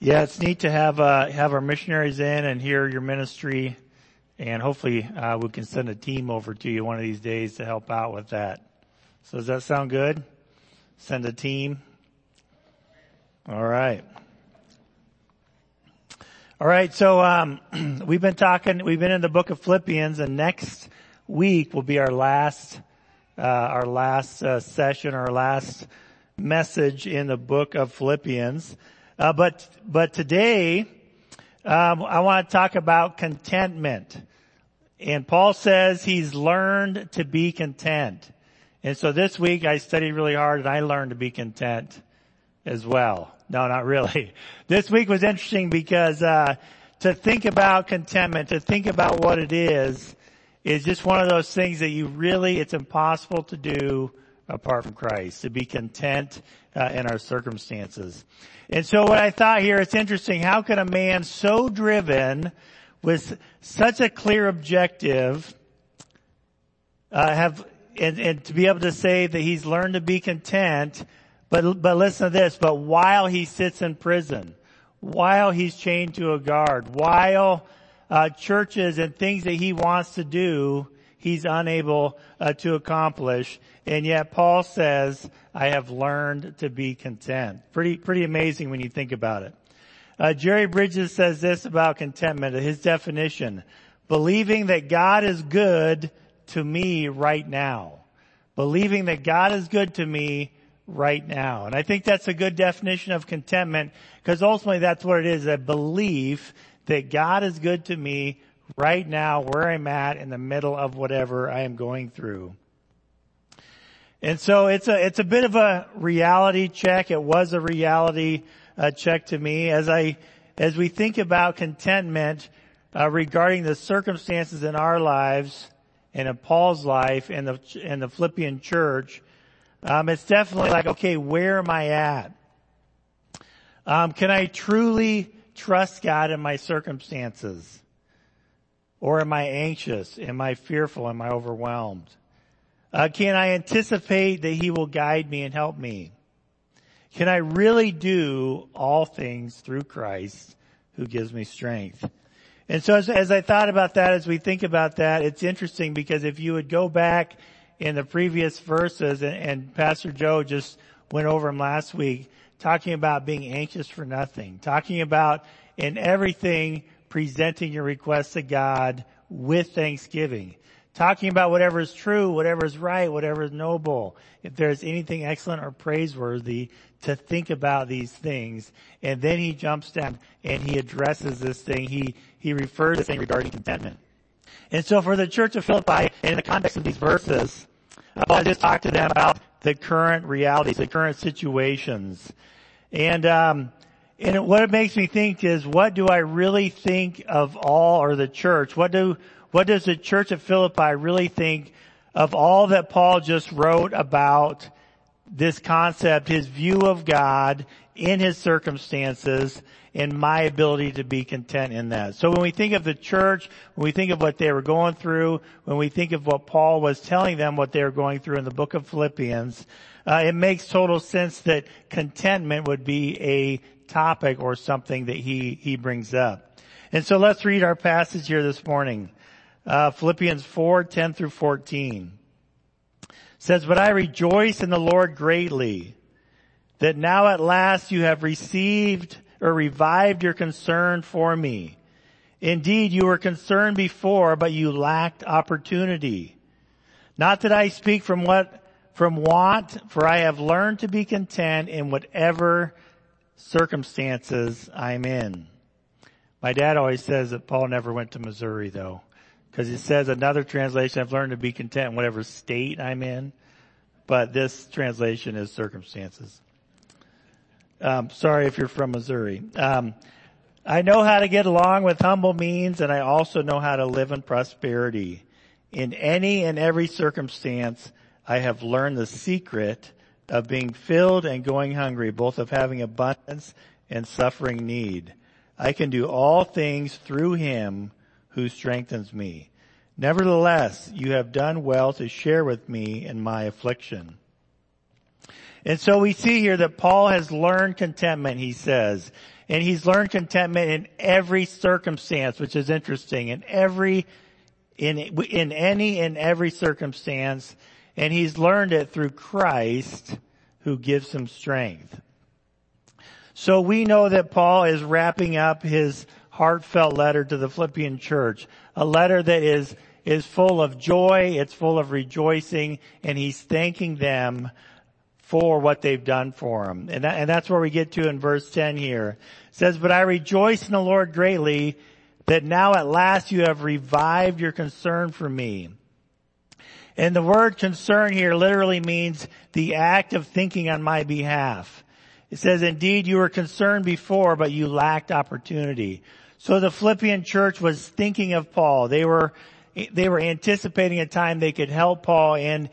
Yeah, it's neat to have our missionaries in and hear your ministry, and hopefully we can send a team over to you one of these days to help out with that. So does that sound good? Send a team? All right. All right, so we've been in the book of Philippians, and next week will be our last session, our last message in the book of Philippians. But today, I want to talk about contentment. And Paul says he's learned to be content. And so this week I studied really hard and I learned to be content as well. No, not really. This week was interesting because, to think about contentment, to think about what it is just one of those things that it's impossible to do apart from Christ, to be content in our circumstances. And so what I thought here, it's interesting, how can a man so driven with such a clear objective and to be able to say that he's learned to be content, but listen to this, but while he sits in prison, while he's chained to a guard, while churches and things that he wants to do, he's unable to accomplish. And yet Paul says, I have learned to be content. Pretty amazing when you think about it. Jerry Bridges says this about contentment, his definition: believing that God is good to me right now. Believing that God is good to me right now. And I think that's a good definition of contentment, because ultimately that's what it is, a belief that God is good to me right now, where I'm at, in the middle of whatever I am going through. And so it's a bit of a reality check. It was a reality check to me as we think about contentment regarding the circumstances in our lives and in Paul's life and the Philippian church. It's definitely like, okay, where am I at? Can I truly trust God in my circumstances? Or am I anxious? Am I fearful? Am I overwhelmed? Can I anticipate that He will guide me and help me? Can I really do all things through Christ who gives me strength? And so as I thought about that, as we think about that, it's interesting because if you would go back in the previous verses, and Pastor Joe just went over them last week, talking about being anxious for nothing, talking about in everything presenting your requests to God with thanksgiving, talking about whatever is true, whatever is right, whatever is noble, if there's anything excellent or praiseworthy, to think about these things. And then he jumps down and he addresses this thing. He refers to this thing regarding contentment. And so for the church of Philippi, in the context of these verses, Paul just talked to them about the current realities, the current situations. And what it makes me think is, what do I really think of or the church? What does the church of Philippi really think of all that Paul just wrote about this concept, his view of God in his circumstances, and my ability to be content in that? So when we think of the church, when we think of what they were going through, when we think of what Paul was telling them what they were going through in the book of Philippians, it makes total sense that contentment would be a topic or something that he brings up. And so let's read our passage here this morning. Philippians 4:10 through 14 says, "But I rejoice in the Lord greatly, that now at last you have received or revived your concern for me. Indeed, you were concerned before, but you lacked opportunity. Not that I speak from want, for I have learned to be content in whatever circumstances I'm in." My dad always says that Paul never went to Missouri, though, because he says, another translation, I've learned to be content in whatever state I'm in, but this translation is circumstances. Sorry if you're from Missouri. I know how to get along with humble means, and I also know how to live in prosperity. In any and every circumstance, I have learned the secret of being filled and going hungry, both of having abundance and suffering need. I can do all things through Him who strengthens me. Nevertheless, you have done well to share with me in my affliction. And so we see here that Paul has learned contentment, he says. And he's learned contentment in every circumstance, which is interesting. In any and every circumstance. And he's learned it through Christ, who gives him strength. So we know that Paul is wrapping up his heartfelt letter to the Philippian church. A letter that is full of joy, it's full of rejoicing, and he's thanking them for what they've done for him. And that's where we get to in verse 10 here. It says, "But I rejoice in the Lord greatly that now at last you have revived your concern for me." And the word concern here literally means the act of thinking on my behalf. It says, "Indeed, you were concerned before, but you lacked opportunity." So the Philippian church was thinking of Paul. They were anticipating a time they could help Paul and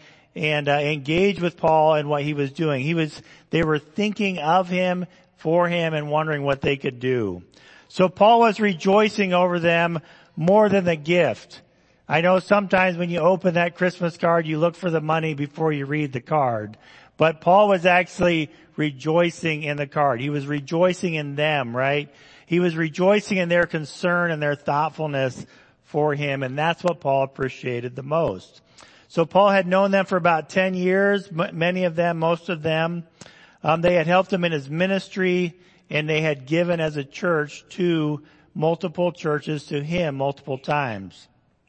engage with Paul in what he was doing. They were thinking of him, for him, and wondering what they could do. So Paul was rejoicing over them more than the gift. I know sometimes when you open that Christmas card, you look for the money before you read the card. But Paul was actually rejoicing in the card. He was rejoicing in them, right? He was rejoicing in their concern and their thoughtfulness for him, and that's what Paul appreciated the most. So Paul had known them for about 10 years, many of them, most of them. They had helped him in his ministry, and they had given as a church to multiple churches to him multiple times.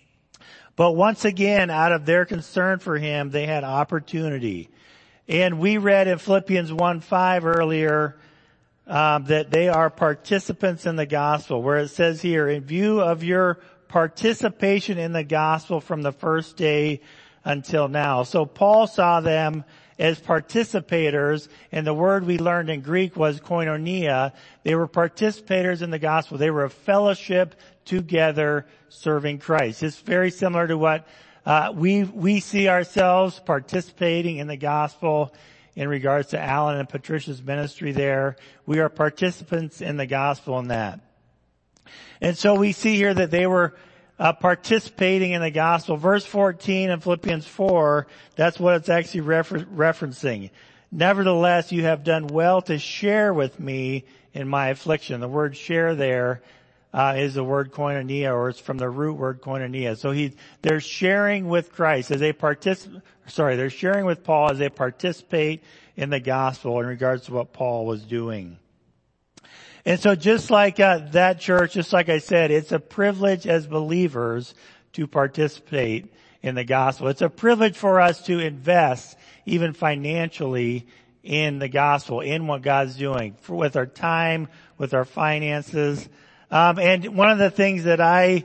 But once again, out of their concern for him, they had opportunity. And we read in Philippians 1:5 earlier that they are participants in the gospel, where it says here, "In view of your participation in the gospel from the first day until now." So Paul saw them as participators, and the word we learned in Greek was koinonia. They were participators in the gospel. They were a fellowship together serving Christ. It's very similar to what we see ourselves participating in the gospel in regards to Alan and Patricia's ministry there. We are participants in the gospel in that. And so we see here that they were participating in the gospel. Verse 14 in Philippians 4, that's what it's actually referencing. "Nevertheless, you have done well to share with me in my affliction." The word share there is the word koinonia, or it's from the root word koinonia. So they're sharing with Christ as they they're sharing with Paul as they participate in the gospel in regards to what Paul was doing. And so just like that church, just like I said, it's a privilege as believers to participate in the gospel. It's a privilege for us to invest, even financially, in the gospel, in what God's doing, with our time, with our finances. And one of the things that I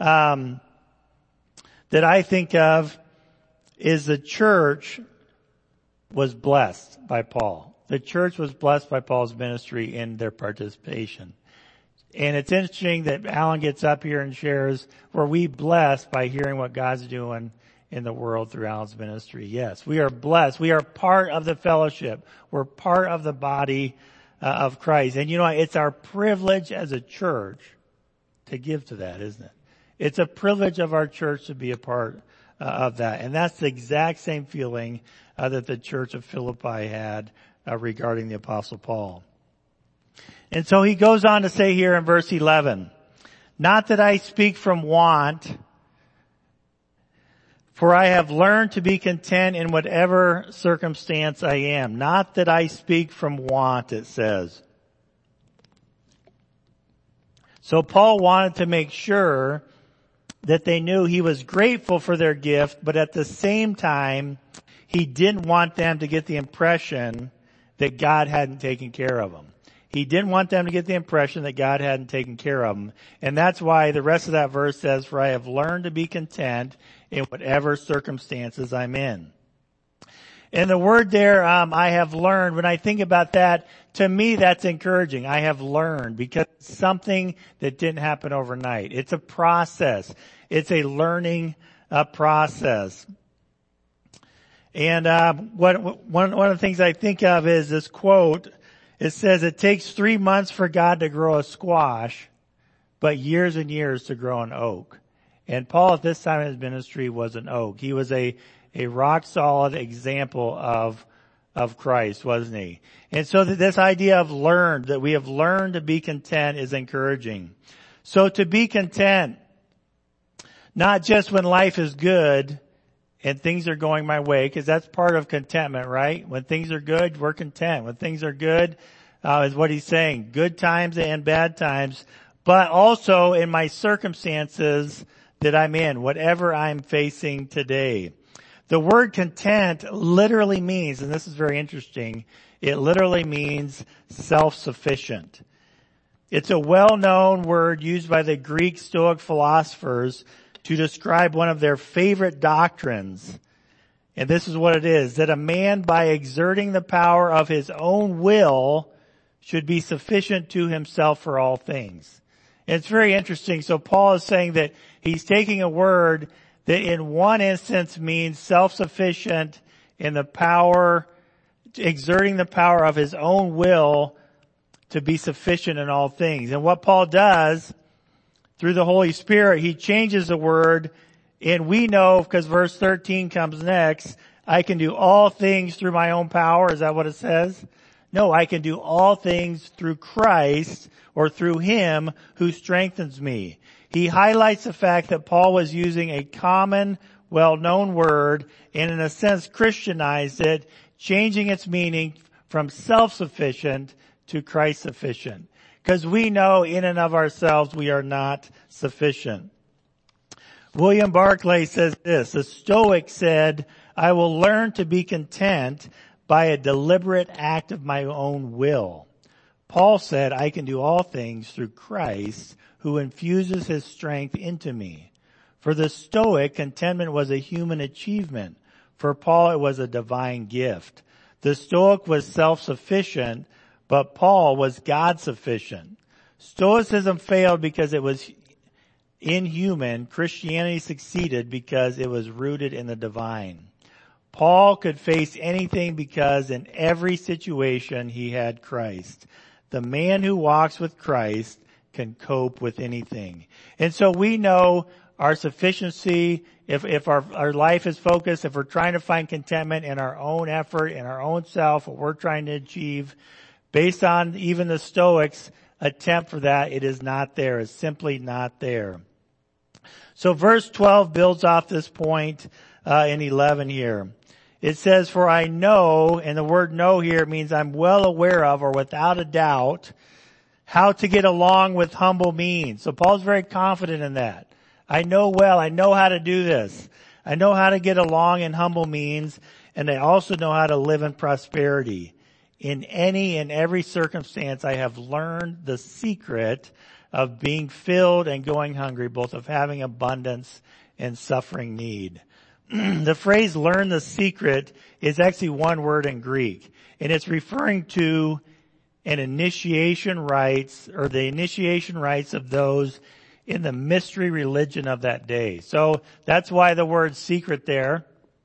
think of is the church was blessed by Paul. The church was blessed by Paul's ministry in their participation. And it's interesting that Alan gets up here and shares, were we blessed by hearing what God's doing in the world through Alan's ministry? Yes, we are blessed. We are part of the fellowship. We're part of the body of Christ. And you know, it's our privilege as a church to give to that, isn't it? It's a privilege of our church to be a part of that. And that's the exact same feeling that the church of Philippi had regarding the Apostle Paul. And so he goes on to say here in verse 11, "Not that I speak from want, for I have learned to be content in whatever circumstance I am." Not that I speak from want, it says. So Paul wanted to make sure that they knew he was grateful for their gift, but at the same time, he didn't want them to get the impression that God hadn't taken care of them. He didn't want them to get the impression that God hadn't taken care of them. And that's why the rest of that verse says, "For I have learned to be content in whatever circumstances I'm in." And the word there, I have learned, when I think about that, to me that's encouraging. I have learned, because it's something that didn't happen overnight. It's a process. It's a learning process. And one of the things I think of is this quote. It says, "It takes 3 months for God to grow a squash, but years and years to grow an oak." And Paul at this time in his ministry was an oak. He was a rock solid example of of Christ, wasn't he? And so this idea of learned, that we have learned to be content, is encouraging. So to be content, not just when life is good and things are going my way, because that's part of contentment, right? When things are good, we're content. When things are good, is what he's saying. Good times and bad times, but also in my circumstances that I'm in, whatever I'm facing today. The word content literally means, and this is very interesting, it literally means self-sufficient. It's a well-known word used by the Greek Stoic philosophers to describe one of their favorite doctrines. And this is what it is, that a man, by exerting the power of his own will, should be sufficient to himself for all things. And it's very interesting. So Paul is saying that he's taking a word that in one instance means self-sufficient in the power, exerting the power of his own will to be sufficient in all things. And what Paul does through the Holy Spirit, he changes the word, and we know, because verse 13 comes next, I can do all things through my own power. Is that what it says? No, I can do all things through Christ, or through him who strengthens me. He highlights the fact that Paul was using a common, well-known word, and in a sense Christianized it, changing its meaning from self-sufficient to Christ-sufficient. Because we know in and of ourselves we are not sufficient. William Barclay says this, the Stoic said, I will learn to be content by a deliberate act of my own will. Paul said, I can do all things through Christ who infuses his strength into me. For the Stoic, contentment was a human achievement. For Paul, it was a divine gift. The Stoic was self-sufficient, but Paul was God-sufficient. Stoicism failed because it was inhuman. Christianity succeeded because it was rooted in the divine. Paul could face anything because in every situation he had Christ. The man who walks with Christ can cope with anything. And so we know our sufficiency, if our life is focused, if we're trying to find contentment in our own effort, in our own self, what we're trying to achieve, based on even the Stoics' attempt for that, it is not there. It's simply not there. So verse 12 builds off this point in 11 here. It says, for I know, and the word know here means I'm well aware of, or without a doubt, how to get along with humble means. So Paul's very confident in that. I know how to do this. I know how to get along in humble means, and I also know how to live in prosperity. In any and every circumstance, I have learned the secret of being filled and going hungry, both of having abundance and suffering need. The phrase learn the secret is actually one word in Greek, and it's referring to an initiation rites, or the initiation rites of those in the mystery religion of that day. So that's why the word secret there.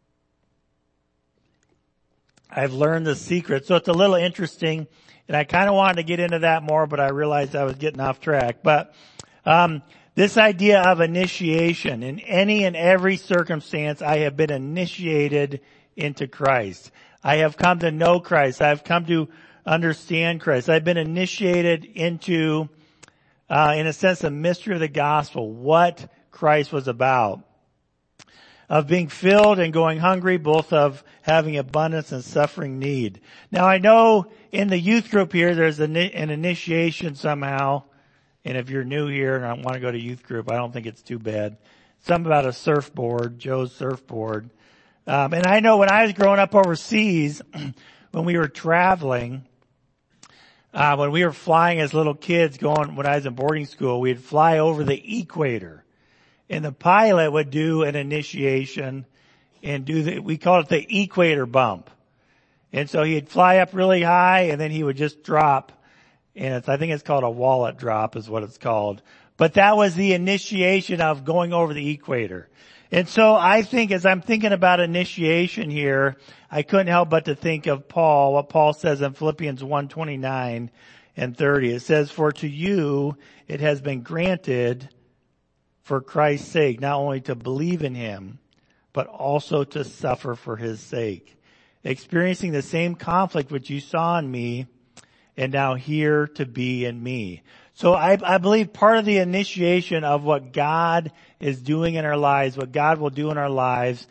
I've learned the secret. So it's a little interesting, and I kind of wanted to get into that more, but I realized I was getting off track. But this idea of initiation, in any and every circumstance, I have been initiated into Christ. I have come to know Christ. I have come to understand Christ. I've been initiated into, in a sense, the mystery of the gospel, what Christ was about. Of being filled and going hungry, both of having abundance and suffering need. Now I know in the youth group here there's an initiation somehow, and if you're new here and I want to go to youth group, I don't think it's too bad. Something about a surfboard, Joe's surfboard. And I know when I was growing up overseas, when we were traveling, when we were flying as little kids when I was in boarding school, we'd fly over the equator. And the pilot would do an initiation and we call it the equator bump. And so he'd fly up really high and then he would just drop. And I think it's called a wallet drop is what it's called. But that was the initiation of going over the equator. And so I think as I'm thinking about initiation here, I couldn't help but to think of Paul, what Paul says in Philippians 1:29 and 30. It says, for to you it has been granted for Christ's sake, not only to believe in him, but also to suffer for his sake. experiencing the same conflict which you saw in me, and now here to be in me. So I believe part of the initiation of what God is doing in our lives, what God will do in our lives,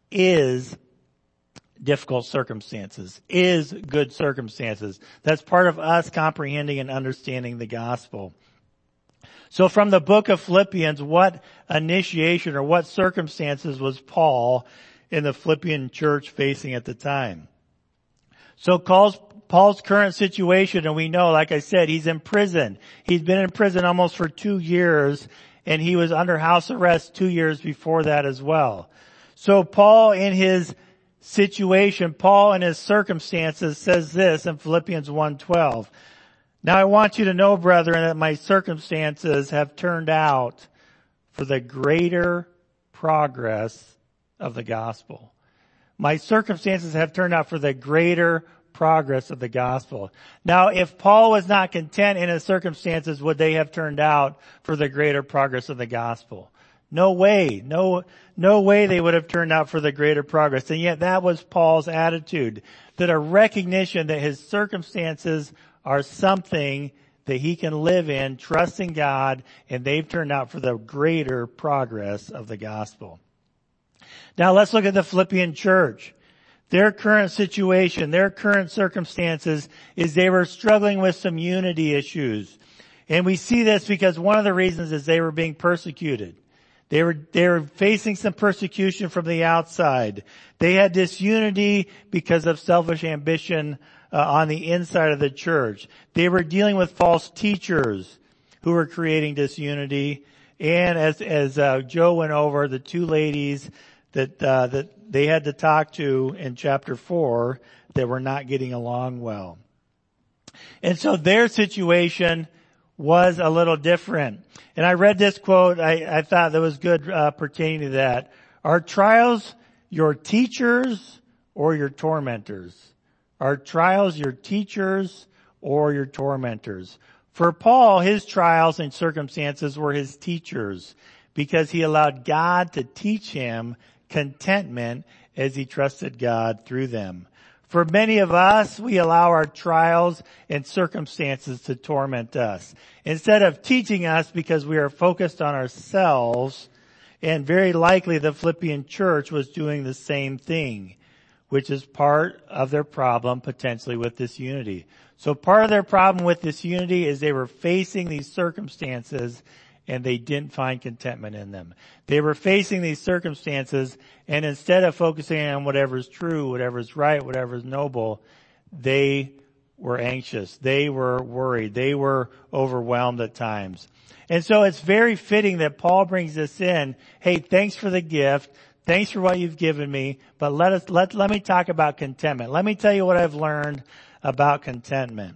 is difficult circumstances, is good circumstances. That's part of us comprehending and understanding the gospel. So from the book of Philippians, what initiation or what circumstances was Paul in the Philippian church facing at the time? So Paul's current situation, and we know, like I said, he's in prison. He's been in prison almost for 2 years, and he was under house arrest 2 years before that as well. So Paul in his situation, Paul in his circumstances says this in Philippians 1:12. Now I want you to know, brethren, that my circumstances have turned out for the greater progress of the gospel. My circumstances have turned out for the greater progress of the gospel. Now, if Paul was not content in his circumstances, would they have turned out for the greater progress of the gospel? No way. No way they would have turned out for the greater progress. And yet that was Paul's attitude, that a recognition that his circumstances are something that he can live in, trusting God, and they've turned out for the greater progress of the gospel. Now let's look at the Philippian church. Their current situation, their current circumstances is they were struggling with some unity issues. And we see this because one of the reasons is they were being persecuted. They were facing some persecution from the outside. They had disunity because of selfish ambition on the inside of the church. They were dealing with false teachers who were creating disunity. And as Joe went over, the two ladies that they had to talk to in chapter 4 that were not getting along well. And so their situation was a little different. And I read this quote, I thought that was good pertaining to that. Are trials your teachers or your tormentors? Are trials your teachers or your tormentors? For Paul, his trials and circumstances were his teachers because he allowed God to teach him contentment as he trusted God through them. For many of us, we allow our trials and circumstances to torment us. Instead of teaching us because we are focused on ourselves, and very likely the Philippian church was doing the same thing, which is part of their problem potentially with disunity. So part of their problem with disunity is they were facing these circumstances and they didn't find contentment in them. They were facing these circumstances, and instead of focusing on whatever's true, whatever's right, whatever's noble, they were anxious. They were worried. They were overwhelmed at times. And so it's very fitting that Paul brings this in. Hey, thanks for the gift. Thanks for what you've given me. But let me talk about contentment. Let me tell you what I've learned about contentment.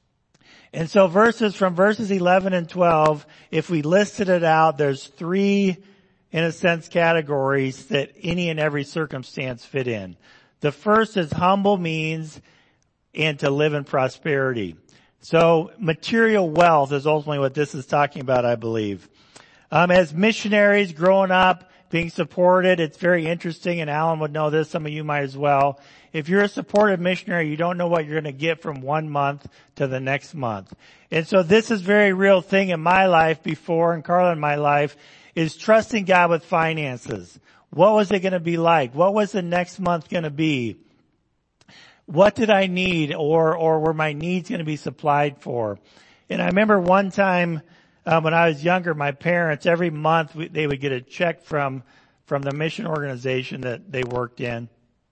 And so from verses 11 and 12, if we listed it out, there's 3, in a sense, categories that any and every circumstance fit in. The first is humble means and to live in prosperity. So material wealth is ultimately what this is talking about, I believe. As missionaries growing up, being supported, it's very interesting, and Alan would know this, some of you might as well. If you're a supportive missionary, you don't know what you're going to get from one month to the next month. And so this is a very real thing in my life before, and Carla in my life, is trusting God with finances. What was it going to be like? What was the next month going to be? What did I need, or were my needs going to be supplied for? And I remember one time when I was younger, my parents, every month they would get a check from the mission organization that they worked in.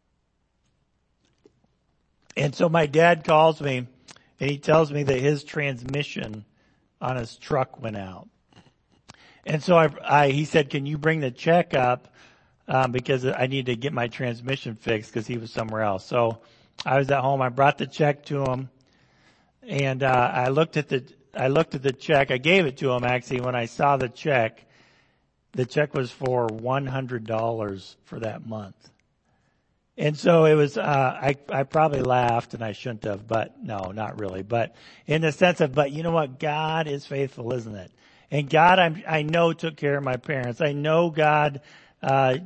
And so my dad calls me and he tells me that his transmission on his truck went out. And so he said, can you bring the check up? Because I need to get my transmission fixed because he was somewhere else. So I was at home. I brought the check to him and, I looked at the check. I gave it to him actually. When I saw the check was for $100 for that month. And so it was, I probably laughed and I shouldn't have, but no, not really. But in the sense of, but you know what? God is faithful, isn't it? And God, I know took care of my parents. I know God,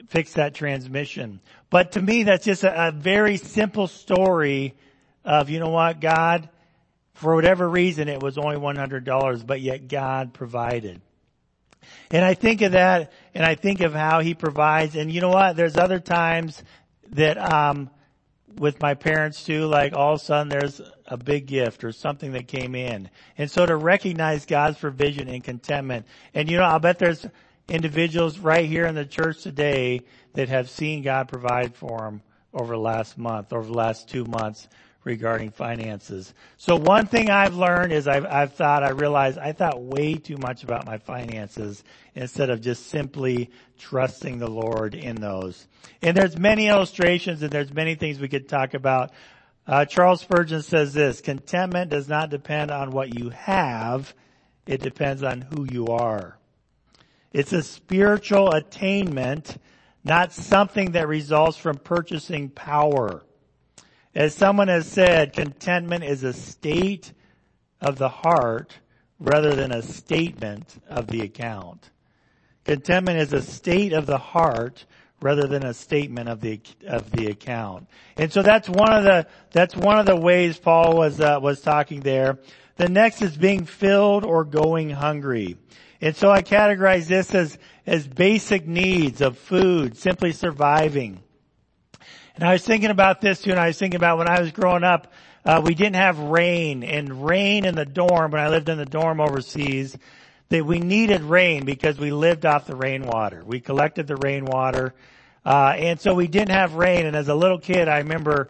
fix that transmission. But to me, that's just a very simple story of, you know what, God, for whatever reason, it was only $100, but yet God provided. And I think of that, and I think of how He provides. And you know what? There's other times that, with my parents too, like all of a sudden there's a big gift or something that came in. And so to recognize God's provision and contentment. And you know, I'll bet there's individuals right here in the church today that have seen God provide for them over the last month, over the last 2 months regarding finances. So one thing I've learned is I thought way too much about my finances instead of just simply trusting the Lord in those. And there's many illustrations and there's many things we could talk about. Charles Spurgeon says this: contentment does not depend on what you have. It depends on who you are. It's a spiritual attainment, not something that results from purchasing power. As someone has said, contentment is a state of the heart rather than a statement of the account. Contentment is a state of the heart rather than a statement of the account. And so that's one of the ways Paul was talking there. The next is being filled or going hungry. And so I categorize this as basic needs of food, simply surviving. And I was thinking about this too, and I was thinking about when I was growing up, we didn't have rain in the dorm, when I lived in the dorm overseas, that we needed rain because we lived off the rainwater. We collected the rainwater, and so we didn't have rain. And as a little kid, I remember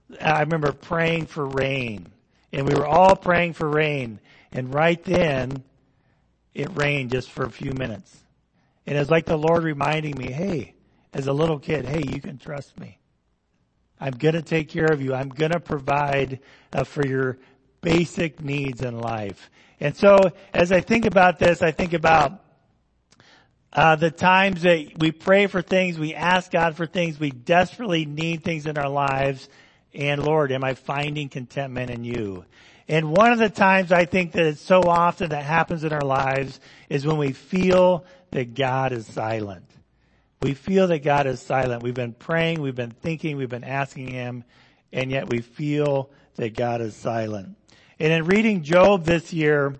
praying for rain. And we were all praying for rain. And right then, it rained just for a few minutes. And it was like the Lord reminding me, hey, as a little kid, hey, you can trust me. I'm going to take care of you. I'm going to provide for your basic needs in life. And so as I think about this, I think about the times that we pray for things, we ask God for things, we desperately need things in our lives. And Lord, am I finding contentment in you? And one of the times I think that it's so often that happens in our lives is when we feel that God is silent. We feel that God is silent. We've been praying, we've been thinking, we've been asking Him, and yet we feel that God is silent. And in reading Job this year,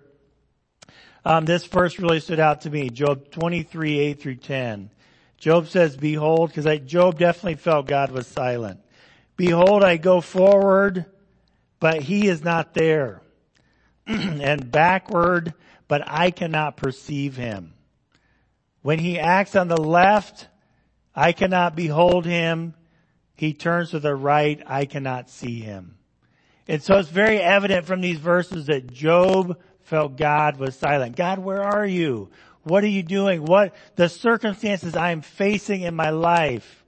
this verse really stood out to me. Job 23, 8-10. Job says, behold, because Job definitely felt God was silent. Behold, I go forward, but He is not there. And backward, but I cannot perceive Him. When He acts on the left, I cannot behold Him. He turns to the right, I cannot see Him. And so it's very evident from these verses that Job felt God was silent. God, where are you? What are you doing? What the circumstances I'm facing in my life,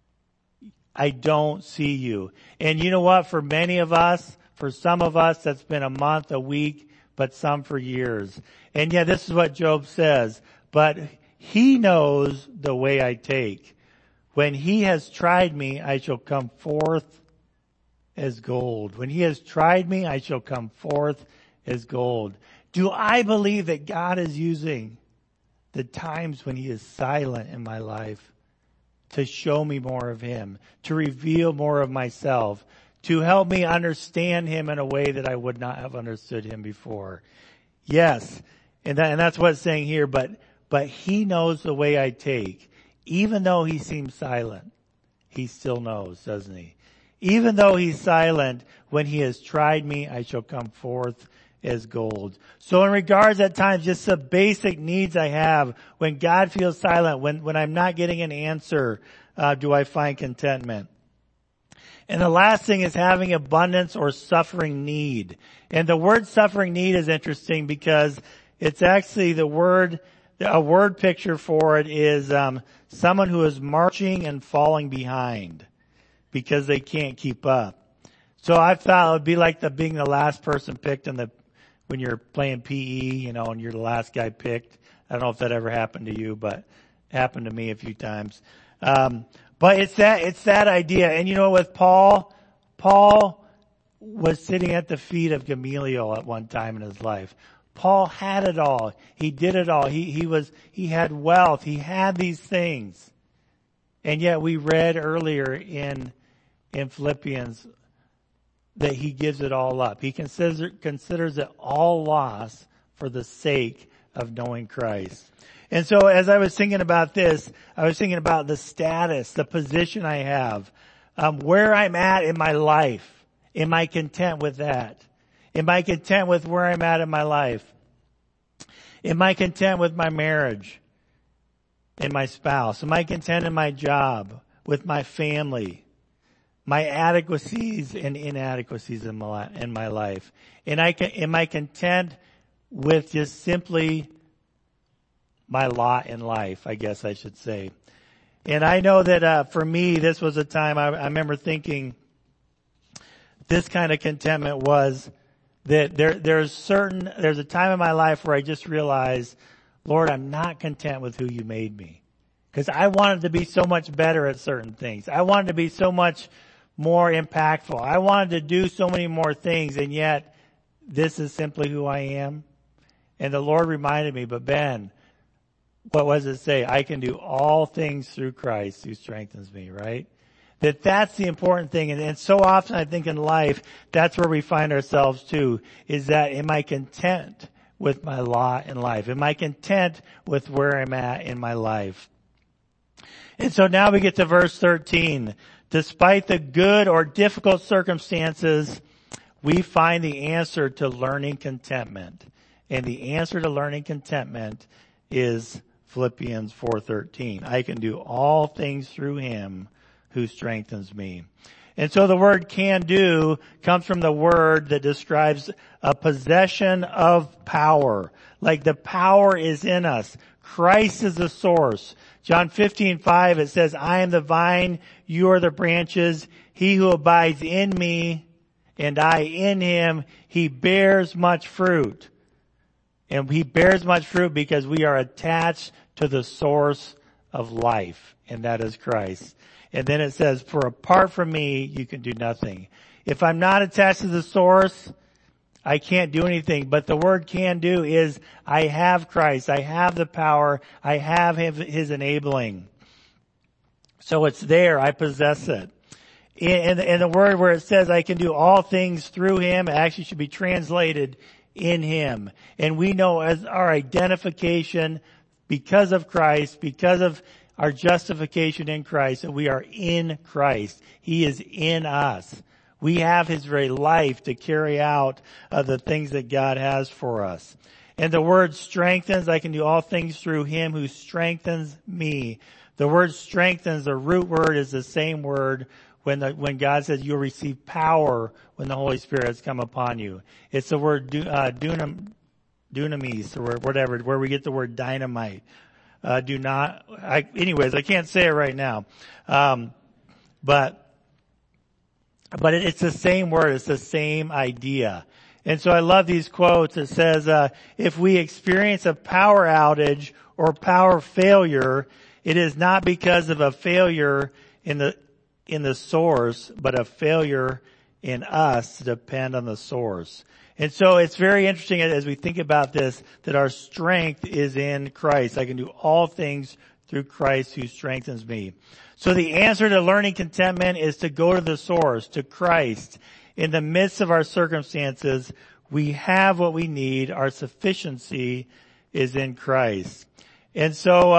I don't see you. And you know what? For many of us, for some of us, that's been a month, a week, but some for years. And yeah, this is what Job says. But He knows the way I take. When He has tried me, I shall come forth as gold. When He has tried me, I shall come forth as gold. Do I believe that God is using the times when He is silent in my life to show me more of Him, to reveal more of myself, to help me understand Him in a way that I would not have understood Him before? Yes. And that's what it's saying here, but He knows the way I take. Even though He seems silent, He still knows, doesn't He? Even though He's silent, when He has tried me, I shall come forth as gold. So in regards at times, just the basic needs I have, when God feels silent, when I'm not getting an answer, do I find contentment? And the last thing is having abundance or suffering need. And the word suffering need is interesting because it's actually a word picture for it is someone who is marching and falling behind because they can't keep up. So I thought it would be like being the last person picked when you're playing PE, and you're the last guy picked. I don't know if that ever happened to you, but it happened to me a few times. But it's that idea. And with Paul was sitting at the feet of Gamaliel at one time in his life. Paul had it all. He did it all. He had wealth. He had these things. And yet we read earlier in Philippians that he gives it all up. He considers it all loss for the sake of knowing Christ. And so as I was thinking about this, I was thinking about the status, the position I have, where I'm at in my life. Am I content with that? Am I content with where I'm at in my life? Am I content with my marriage and my spouse? Am I content in my job, with my family, my adequacies and inadequacies in my life? And am I content with just simply my lot in life, I guess I should say. And I know that for me, this was a time I remember thinking this kind of contentment was that there's a time in my life where I just realized, Lord, I'm not content with who you made me. Because I wanted to be so much better at certain things. I wanted to be so much more impactful. I wanted to do so many more things, and yet this is simply who I am. And the Lord reminded me, but Ben, what does it say? I can do all things through Christ who strengthens me, right? That's the important thing. And so often I think in life, that's where we find ourselves too, is that am I content with my lot in life? Am I content with where I'm at in my life? And so now we get to verse 13. Despite the good or difficult circumstances, we find the answer to learning contentment. And the answer to learning contentment is Philippians 4:13. I can do all things through him who strengthens me. And so the word can do comes from the word that describes a possession of power. Like the power is in us. Christ is the source. John 15:5, it says, I am the vine, you are the branches. He who abides in me and I in him, he bears much fruit. And he bears much fruit because we are attached to the source of life, and that is Christ. And then it says, for apart from me, you can do nothing. If I'm not attached to the source, I can't do anything. But the word can do is I have Christ. I have the power. I have his enabling. So it's there. I possess it. And the word where it says I can do all things through him, it actually should be translated in him. And we know as our identification because of Christ, because of our justification in Christ, that we are in Christ. He is in us. We have his very life to carry out the things that God has for us. And the word strengthens, I can do all things through him who strengthens me. The word strengthens, the root word is the same word when God says you'll receive power when the Holy Spirit has come upon you. It's the word dunamis, or whatever, where we get the word dynamite. Anyways, I can't say it right now. But it's the same word. It's the same idea. And so I love these quotes. It says, if we experience a power outage or power failure, it is not because of a failure in the source, but a failure in us to depend on the source. And so it's very interesting as we think about this, that our strength is in Christ. I can do all things through Christ who strengthens me. So the answer to learning contentment is to go to the source, to Christ. In the midst of our circumstances, we have what we need. Our sufficiency is in Christ. And so,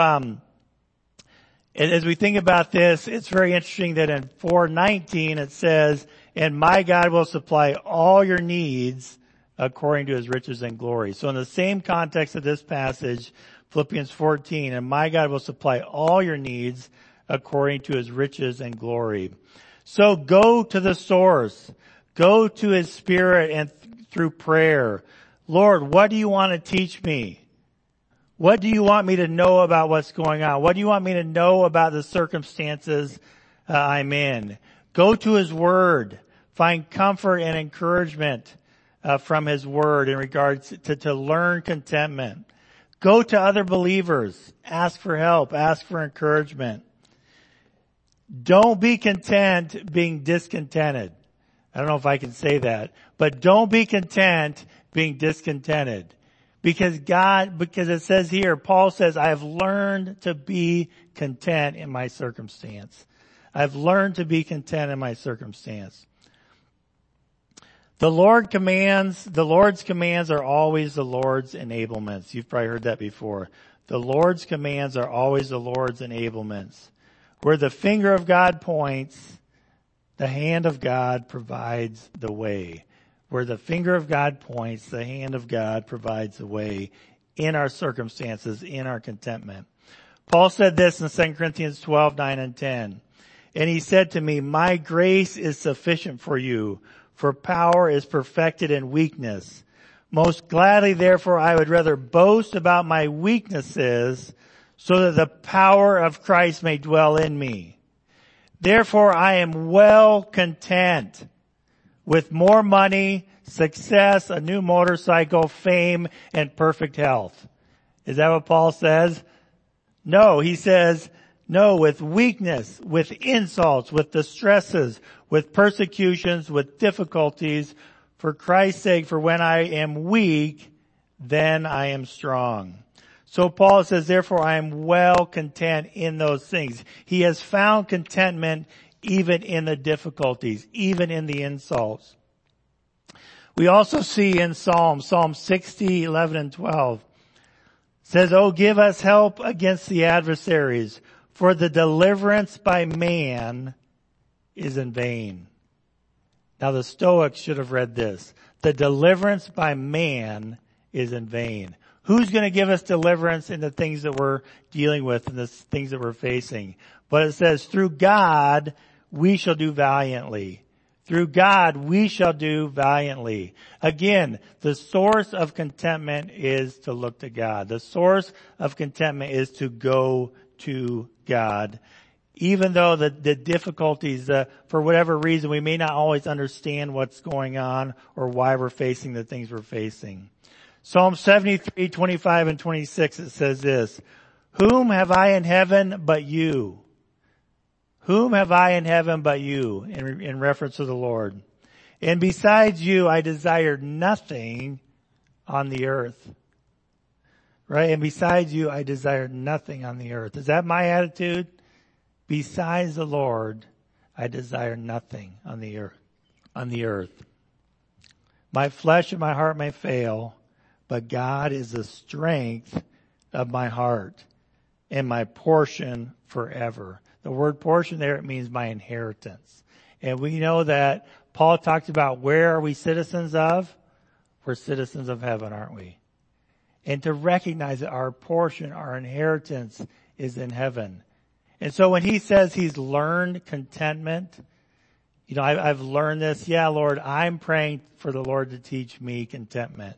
as we think about this, it's very interesting that in 4:19 it says, and my God will supply all your needs according to his riches and glory. So in the same context of this passage, Philippians 4:14, and my God will supply all your needs according to his riches and glory. So go to the source. Go to his Spirit and through prayer. Lord, what do you want to teach me? What do you want me to know about what's going on? What do you want me to know about the circumstances I'm in? Go to his word. Find comfort and encouragement from his word in regards to learn contentment. Go to other believers. Ask for help. Ask for encouragement. Don't be content being discontented. I don't know if I can say that, but don't be content being discontented. Because it says here, Paul says, I have learned to be content in my circumstance. I've learned to be content in my circumstance. The Lord's commands are always the Lord's enablements. You've probably heard that before. The Lord's commands are always the Lord's enablements. Where the finger of God points, the hand of God provides the way. Where the finger of God points, the hand of God provides the way in our circumstances, in our contentment. Paul said this in 2 Corinthians 12, 9 and 10. And he said to me, my grace is sufficient for you, for power is perfected in weakness. Most gladly, therefore, I would rather boast about my weaknesses so that the power of Christ may dwell in me. Therefore, I am well content with more money, success, a new motorcycle, fame, and perfect health. Is that what Paul says? No, he says, no, with weakness, with insults, with distresses, with persecutions, with difficulties, for Christ's sake, for when I am weak, then I am strong. So Paul says, therefore I am well content in those things. He has found contentment even in the difficulties, even in the insults. We also see in Psalm 60, 11 and 12, says, oh, give us help against the adversaries, for the deliverance by man is in vain. Now the Stoics should have read this. The deliverance by man is in vain. Who's going to give us deliverance in the things that we're dealing with and the things that we're facing? But it says, through God, we shall do valiantly. Through God, we shall do valiantly. Again, the source of contentment is to look to God. The source of contentment is to go to God. Even though the difficulties, for whatever reason, we may not always understand what's going on or why we're facing the things we're facing. Psalm 73, 25 and 26, it says this, whom have I in heaven but you? Whom have I in heaven but you? In reference to the Lord. And besides you, I desire nothing on the earth. Right? And besides you, I desire nothing on the earth. Is that my attitude? Besides the Lord, I desire nothing on the earth. My flesh and my heart may fail, but God is the strength of my heart and my portion forever. The word portion there, it means my inheritance. And we know that Paul talked about where are we citizens of? We're citizens of heaven, aren't we? And to recognize that our portion, our inheritance is in heaven. And so when he says he's learned contentment, I've learned this. Yeah, Lord, I'm praying for the Lord to teach me contentment.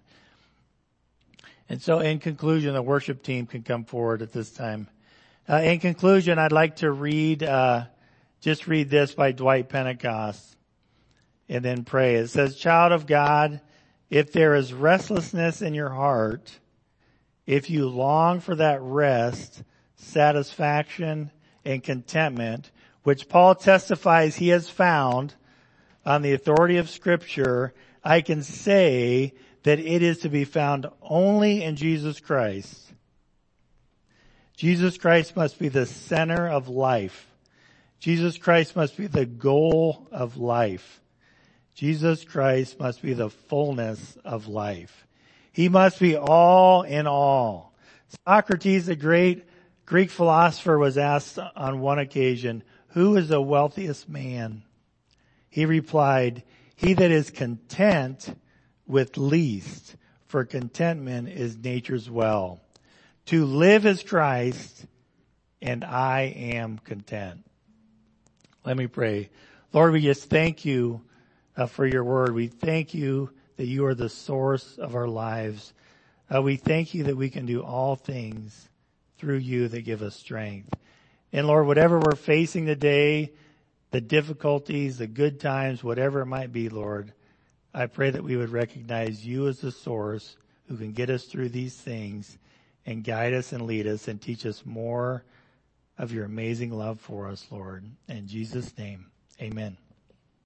And so in conclusion, the worship team can come forward at this time. In conclusion, I'd like to read this by Dwight Pentecost and then pray. It says, child of God, if there is restlessness in your heart, if you long for that rest, satisfaction, and contentment, which Paul testifies he has found on the authority of Scripture, I can say that it is to be found only in Jesus Christ. Jesus Christ must be the center of life. Jesus Christ must be the goal of life. Jesus Christ must be the fullness of life. He must be all in all. Socrates, the great Greek philosopher, was asked on one occasion, who is the wealthiest man? He replied, he that is content with least, for contentment is nature's well. To live is Christ, and I am content. Let me pray. Lord, we just thank you for your word. We thank you that you are the source of our lives. We thank you that we can do all things through you that give us strength. And Lord, whatever we're facing today, the difficulties, the good times, whatever it might be, Lord, I pray that we would recognize you as the source who can get us through these things and guide us and lead us and teach us more of your amazing love for us, Lord. In Jesus' name, amen.